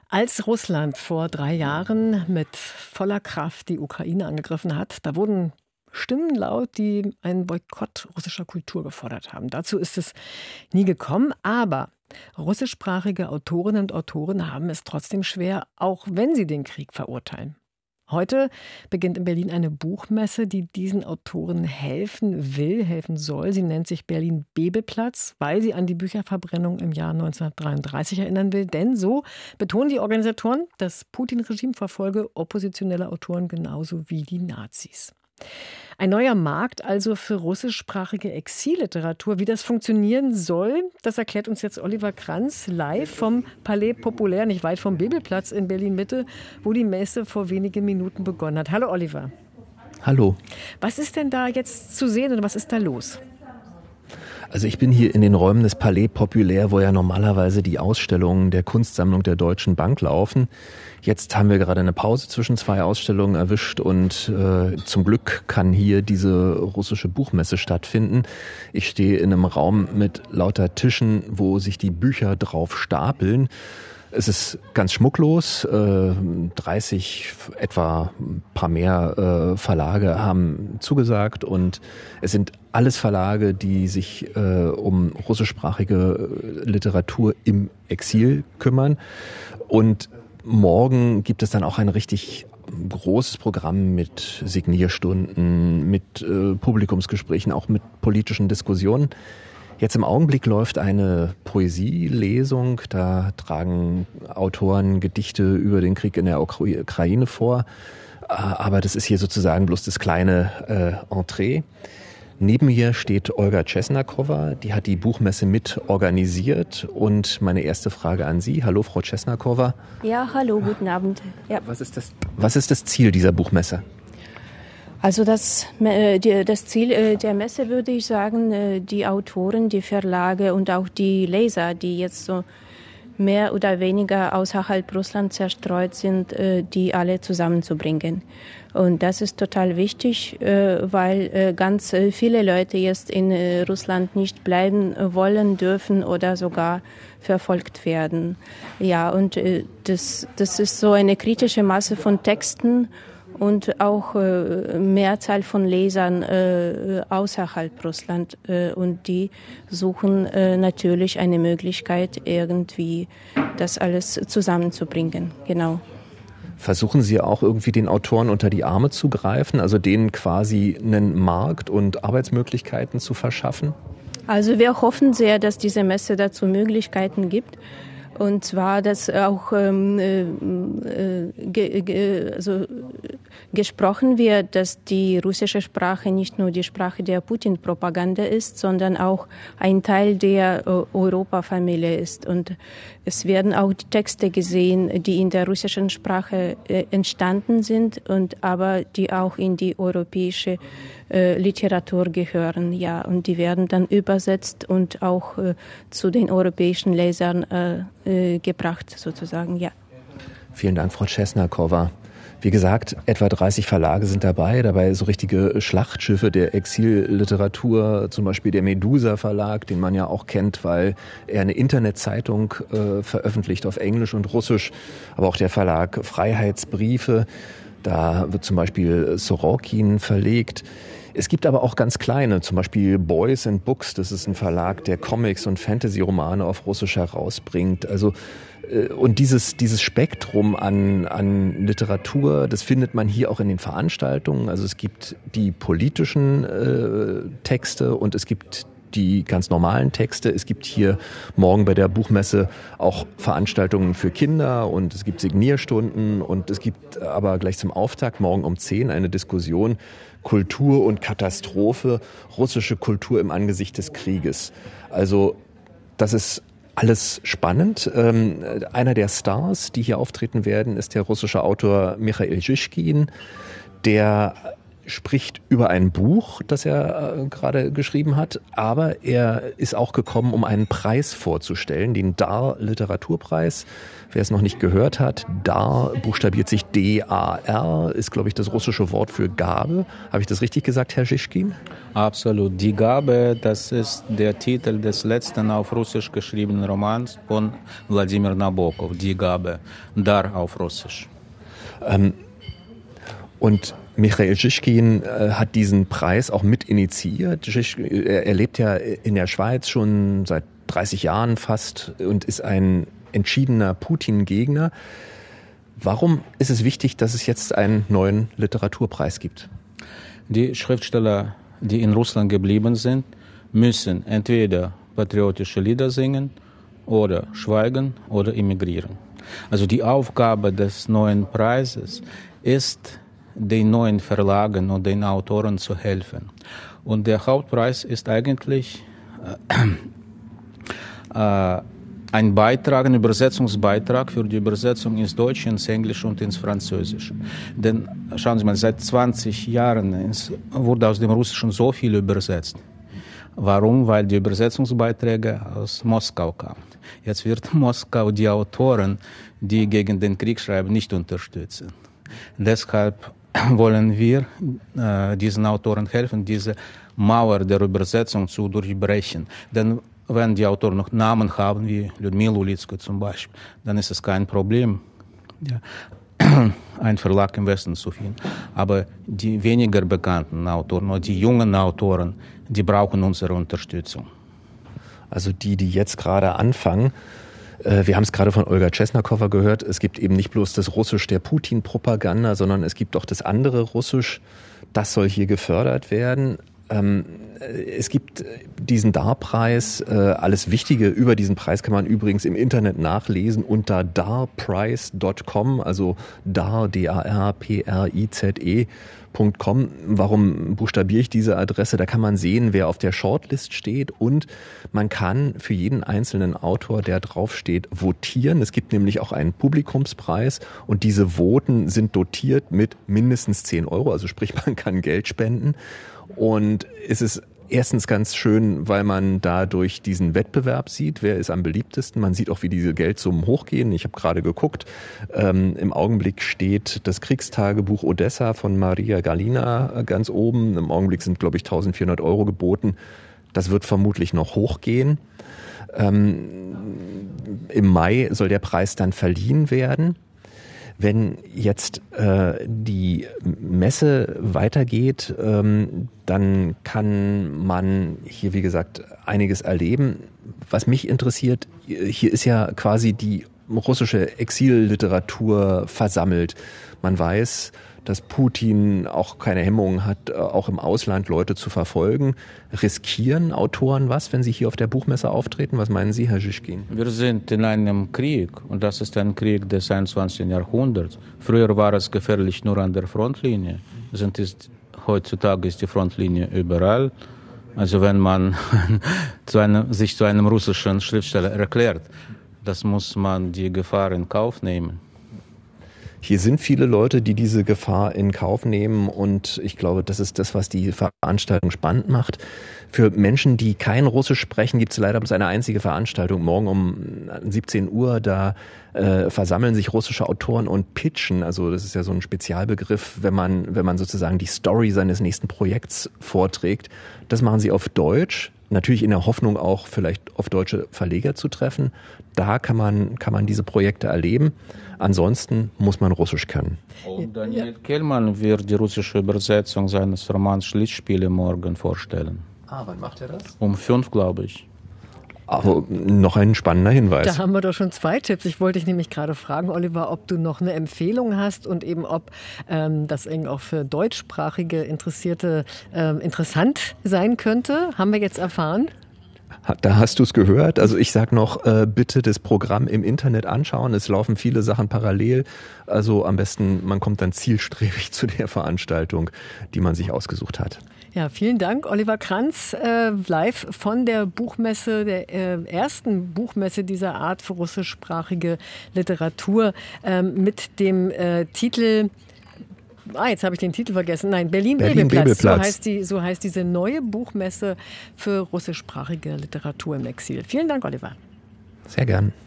Als Russland vor 3 Jahren mit voller Kraft die Ukraine angegriffen hat, da wurden Stimmen laut, die einen Boykott russischer Kultur gefordert haben. Dazu ist es nie gekommen, aber russischsprachige Autorinnen und Autoren haben es trotzdem schwer, auch wenn sie den Krieg verurteilen. Heute beginnt in Berlin eine Buchmesse, die diesen Autoren helfen soll. Sie nennt sich Berlin Bebelplatz, weil sie an die Bücherverbrennung im Jahr 1933 erinnern will. Denn so betonen die Organisatoren, das Putin-Regime verfolge oppositionelle Autoren genauso wie die Nazis. Ein neuer Markt also für russischsprachige Exilliteratur. Wie das funktionieren soll, das erklärt uns jetzt Oliver Kranz live vom Palais Populaire, nicht weit vom Bebelplatz in Berlin-Mitte, wo die Messe vor wenigen Minuten begonnen hat. Hallo Oliver. Hallo. Was ist denn da jetzt zu sehen und was ist da los? Also ich bin hier in den Räumen des Palais Populaire, wo ja normalerweise die Ausstellungen der Kunstsammlung der Deutschen Bank laufen. Jetzt haben wir gerade eine Pause zwischen 2 Ausstellungen erwischt und zum Glück kann hier diese russische Buchmesse stattfinden. Ich stehe in einem Raum mit lauter Tischen, wo sich die Bücher drauf stapeln. Es ist ganz schmucklos. 30, etwa ein paar mehr Verlage haben zugesagt und es sind alles Verlage, die sich um russischsprachige Literatur im Exil kümmern. Und morgen gibt es dann auch ein richtig großes Programm mit Signierstunden, mit Publikumsgesprächen, auch mit politischen Diskussionen. Jetzt im Augenblick läuft eine Poesielesung. Da tragen Autoren Gedichte über den Krieg in der Ukraine vor. Aber das ist hier sozusagen bloß das kleine Entree. Neben mir steht Olga Czesnakowa, die hat die Buchmesse mit organisiert. Und meine erste Frage an Sie. Hallo, Frau Czesnakowa. Ja, hallo, guten Abend. Ja. Was ist das Ziel dieser Buchmesse? Also das Ziel der Messe, würde ich sagen, die Autoren, die Verlage und auch die Leser, die jetzt so mehr oder weniger außerhalb Russlands zerstreut sind, die alle zusammenzubringen. Und das ist total wichtig, weil ganz viele Leute jetzt in Russland nicht bleiben wollen, dürfen oder sogar verfolgt werden. Ja, und das ist so eine kritische Masse von Texten und auch Mehrzahl von Lesern außerhalb Russland. Und die suchen natürlich eine Möglichkeit, irgendwie das alles zusammenzubringen. Genau. Versuchen Sie auch irgendwie den Autoren unter die Arme zu greifen, also denen quasi einen Markt und Arbeitsmöglichkeiten zu verschaffen? Also wir hoffen sehr, dass diese Messe dazu Möglichkeiten gibt. Und zwar, dass auch gesprochen wird, dass die russische Sprache nicht nur die Sprache der Putin-Propaganda ist, sondern auch ein Teil der Europafamilie ist. Und es werden auch die Texte gesehen, die in der russischen Sprache entstanden sind, aber die auch in die europäische Literatur gehören, ja, und die werden dann übersetzt und auch zu den europäischen Lesern gebracht, sozusagen, ja. Vielen Dank, Frau Czesnakowa. Wie gesagt, etwa 30 Verlage sind dabei so richtige Schlachtschiffe der Exilliteratur, zum Beispiel der Medusa Verlag, den man ja auch kennt, weil er eine Internetzeitung veröffentlicht auf Englisch und Russisch, aber auch der Verlag Freiheitsbriefe, da wird zum Beispiel Sorokin verlegt. Es gibt aber auch ganz kleine, zum Beispiel Boys and Books, das ist ein Verlag, der Comics und Fantasy-Romane auf Russisch herausbringt. Also und dieses Spektrum an Literatur, das findet man hier auch in den Veranstaltungen. Also es gibt die politischen Texte und es gibt die ganz normalen Texte. Es gibt hier morgen bei der Buchmesse auch Veranstaltungen für Kinder und es gibt Signierstunden und es gibt aber gleich zum Auftakt morgen um 10 eine Diskussion Kultur und Katastrophe, russische Kultur im Angesicht des Krieges. Also das ist alles spannend. Einer der Stars, die hier auftreten werden, ist der russische Autor Michail Schischkin, der spricht über ein Buch, das er gerade geschrieben hat, aber er ist auch gekommen, um einen Preis vorzustellen, den DAR Literaturpreis. Wer es noch nicht gehört hat, DAR buchstabiert sich D-A-R, ist, glaube ich, das russische Wort für Gabe. Habe ich das richtig gesagt, Herr Schischkin? Absolut. Die Gabe, das ist der Titel des letzten auf Russisch geschriebenen Romans von Wladimir Nabokov. Die Gabe, DAR auf Russisch. Und Michail Schischkin hat diesen Preis auch mit initiiert. Er lebt ja in der Schweiz schon seit 30 Jahren fast und ist ein entschiedener Putin-Gegner. Warum ist es wichtig, dass es jetzt einen neuen Literaturpreis gibt? Die Schriftsteller, die in Russland geblieben sind, müssen entweder patriotische Lieder singen oder schweigen oder emigrieren. Also die Aufgabe des neuen Preises ist, den neuen Verlagen und den Autoren zu helfen. Und der Hauptpreis ist eigentlich ein Beitrag, ein Übersetzungsbeitrag für die Übersetzung ins Deutsche, ins Englische und ins Französische. Denn schauen Sie mal, seit 20 Jahren wurde aus dem Russischen so viel übersetzt. Warum? Weil die Übersetzungsbeiträge aus Moskau kamen. Jetzt wird Moskau die Autoren, die gegen den Krieg schreiben, nicht unterstützen. Deshalb wollen wir diesen Autoren helfen, diese Mauer der Übersetzung zu durchbrechen. Denn wenn die Autoren noch Namen haben, wie Lyudmila Ulitskaya zum Beispiel, dann ist es kein Problem, einen Verlag im Westen zu finden. Aber die weniger bekannten Autoren oder die jungen Autoren, die brauchen unsere Unterstützung. Also die jetzt gerade anfangen. Wir haben es gerade von Olga Chesnakowa gehört. Es gibt eben nicht bloß das Russisch der Putin-Propaganda, sondern es gibt auch das andere Russisch. Das soll hier gefördert werden. Es gibt diesen DAR-Preis, alles Wichtige über diesen Preis kann man übrigens im Internet nachlesen unter darprize.com, also DAR, D-A-R-P-R-I-Z-E.com. Warum buchstabiere ich diese Adresse? Da kann man sehen, wer auf der Shortlist steht und man kann für jeden einzelnen Autor, der draufsteht, votieren. Es gibt nämlich auch einen Publikumspreis und diese Voten sind dotiert mit mindestens 10 Euro, also sprich man kann Geld spenden. Und es ist erstens ganz schön, weil man dadurch diesen Wettbewerb sieht, wer ist am beliebtesten. Man sieht auch, wie diese Geldsummen hochgehen. Ich habe gerade geguckt, im Augenblick steht das Kriegstagebuch Odessa von Maria Galina ganz oben. Im Augenblick sind, glaube ich, 1.400 Euro geboten. Das wird vermutlich noch hochgehen. Im Mai soll der Preis dann verliehen werden. Wenn jetzt die Messe weitergeht, dann kann man hier, wie gesagt, einiges erleben. Was mich interessiert, hier ist ja quasi die russische Exilliteratur versammelt. Man weiß, dass Putin auch keine Hemmungen hat, auch im Ausland Leute zu verfolgen. Riskieren Autoren was, wenn sie hier auf der Buchmesse auftreten? Was meinen Sie, Herr Schischkin? Wir sind in einem Krieg und das ist ein Krieg des 21. Jahrhunderts. Früher war es gefährlich nur an der Frontlinie. Heutzutage ist die Frontlinie überall. Also wenn man sich zu einem russischen Schriftsteller erklärt, das muss man die Gefahr in Kauf nehmen. Hier sind viele Leute, die diese Gefahr in Kauf nehmen und ich glaube, das ist das, was die Veranstaltung spannend macht. Für Menschen, die kein Russisch sprechen, gibt es leider bloß eine einzige Veranstaltung. Morgen um 17 Uhr, da versammeln sich russische Autoren und pitchen. Also das ist ja so ein Spezialbegriff, wenn man sozusagen die Story seines nächsten Projekts vorträgt. Das machen sie auf Deutsch. Natürlich in der Hoffnung auch vielleicht auf deutsche Verleger zu treffen. Da kann man diese Projekte erleben. Ansonsten muss man Russisch können. Und Daniel Kehlmann wird die russische Übersetzung seines Romans Schlitzspiele morgen vorstellen. Wann macht er das? Um 5, glaube ich. Aber noch ein spannender Hinweis. Da haben wir doch schon 2 Tipps. Ich wollte dich nämlich gerade fragen, Oliver, ob du noch eine Empfehlung hast und eben ob das eben auch für deutschsprachige Interessierte interessant sein könnte. Haben wir jetzt erfahren? Da hast du es gehört. Also ich sag noch, bitte das Programm im Internet anschauen. Es laufen viele Sachen parallel. Also am besten, man kommt dann zielstrebig zu der Veranstaltung, die man sich ausgesucht hat. Ja, vielen Dank, Oliver Kranz, live von der Buchmesse, der ersten Buchmesse dieser Art für russischsprachige Literatur mit dem Titel Jetzt habe ich den Titel vergessen. Nein, Berlin-Bebelplatz. So heißt diese neue Buchmesse für russischsprachige Literatur im Exil. Vielen Dank, Oliver. Sehr gern.